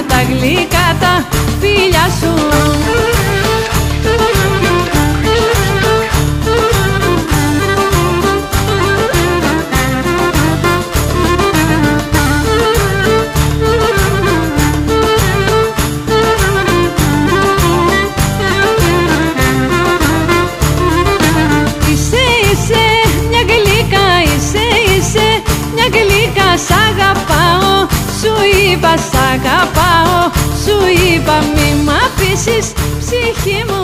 τα γλυκά τα φιλιά σου. Σ' αγαπάω, σου είπα σ' αγαπάω, σου είπα μη μ' αφήσεις ψυχή μου.